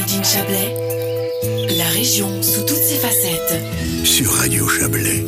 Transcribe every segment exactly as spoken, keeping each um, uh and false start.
Made in Chablais, la région sous toutes ses facettes. Sur Radio Chablais.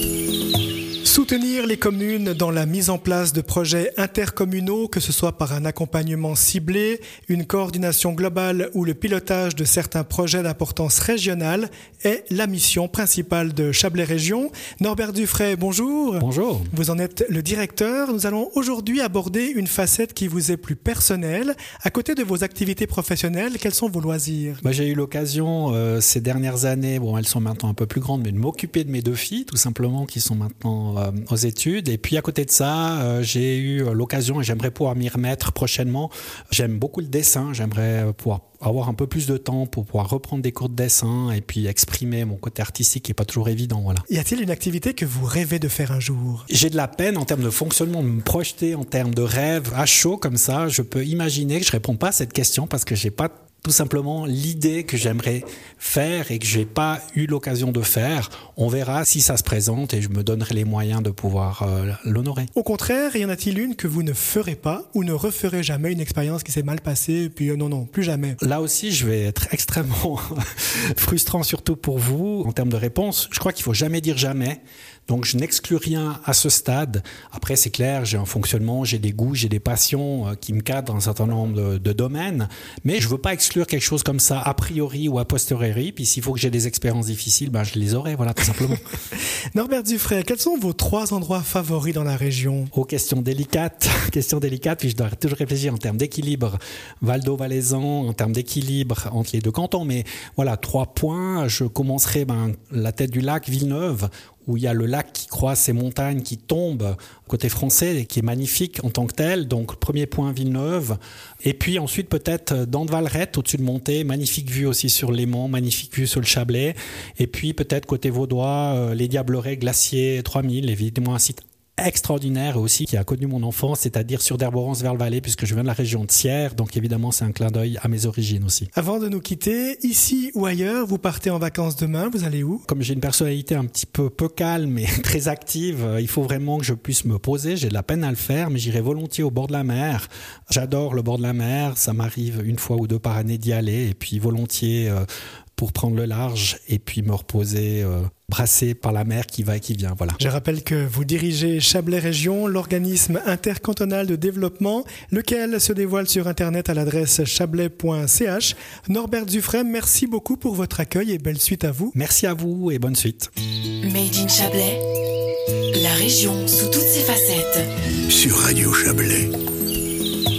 Soutenir les communes dans la mise en place de projets intercommunaux, que ce soit par un accompagnement ciblé, une coordination globale ou le pilotage de certains projets d'importance régionale, est la mission principale de Chablais Région. Norbert Dufray, bonjour. Bonjour. Vous en êtes le directeur. Nous allons aujourd'hui aborder une facette qui vous est plus personnelle. À côté de vos activités professionnelles, quels sont vos loisirs ? Bah, j'ai eu l'occasion euh, ces dernières années, bon, elles sont maintenant un peu plus grandes, mais de m'occuper de mes deux filles, tout simplement, qui sont maintenant euh, aux études. Et puis à côté de ça, euh, j'ai eu l'occasion, et j'aimerais pouvoir m'y remettre prochainement. J'aime beaucoup le dessin, j'aimerais pouvoir avoir un peu plus de temps pour pouvoir reprendre des cours de dessin et puis exprimer mon côté artistique qui n'est pas toujours évident. Voilà. Y a-t-il une activité que vous rêvez de faire un jour ? J'ai de la peine en termes de fonctionnement, de me projeter en termes de rêve à chaud comme ça. Je peux imaginer que je ne réponds pas à cette question parce que je n'ai pas tout simplement l'idée que j'aimerais faire et que j'ai pas eu l'occasion de faire. On verra si ça se présente et je me donnerai les moyens de pouvoir euh, l'honorer. Au contraire, y en a-t-il une que vous ne ferez pas ou ne referez jamais, une expérience qui s'est mal passée, puis euh, non, non, plus jamais ? Là aussi, je vais être extrêmement frustrant, surtout pour vous, en termes de réponse. Je crois qu'il faut jamais dire jamais. Donc, je n'exclus rien à ce stade. Après, c'est clair, j'ai un fonctionnement, j'ai des goûts, j'ai des passions euh, qui me cadrent dans un certain nombre de, de domaines. Mais je veux pas exclure quelque chose comme ça a priori ou a posteriori. Puis s'il faut que j'ai des expériences difficiles, ben je les aurai, voilà, tout simplement. Norbert Dufray, quels sont vos trois endroits favoris dans la région ? Oh, question délicate, question délicate. Puis je dois toujours réfléchir en termes d'équilibre. Val d'O, Valaisan, en termes d'équilibre entre les deux cantons. Mais voilà, trois points. Je commencerai ben, la tête du lac, Villeneuve, où il y a le lac qui croise ces montagnes qui tombent côté français et qui est magnifique en tant que tel. Donc, premier point, Villeneuve. Et puis ensuite, peut-être dans de Valrette, au-dessus de Montée, magnifique vue aussi sur Léman, magnifique vue sur le Chablais. Et puis peut-être côté vaudois, euh, les Diablerets, Glacier trois mille, évidemment un site extraordinaire aussi qui a connu mon enfance, c'est-à-dire sur d'Herborance vers le Valais, puisque je viens de la région de Sierre, donc évidemment c'est un clin d'œil à mes origines aussi. Avant de nous quitter, ici ou ailleurs, vous partez en vacances demain, vous allez où ? Comme j'ai une personnalité un petit peu peu calme et très active, il faut vraiment que je puisse me poser, j'ai de la peine à le faire, mais j'irai volontiers au bord de la mer. J'adore le bord de la mer, ça m'arrive une fois ou deux par année d'y aller, et puis volontiers euh, pour prendre le large et puis me reposer euh, brassé par la mer qui va et qui vient. Voilà. Je rappelle que vous dirigez Chablais Région, l'organisme intercantonal de développement, lequel se dévoile sur Internet à l'adresse chablais point c h. Norbert Dufray, merci beaucoup pour votre accueil et belle suite à vous. Merci à vous et bonne suite. Made in Chablais, la région sous toutes ses facettes. Sur Radio Chablais.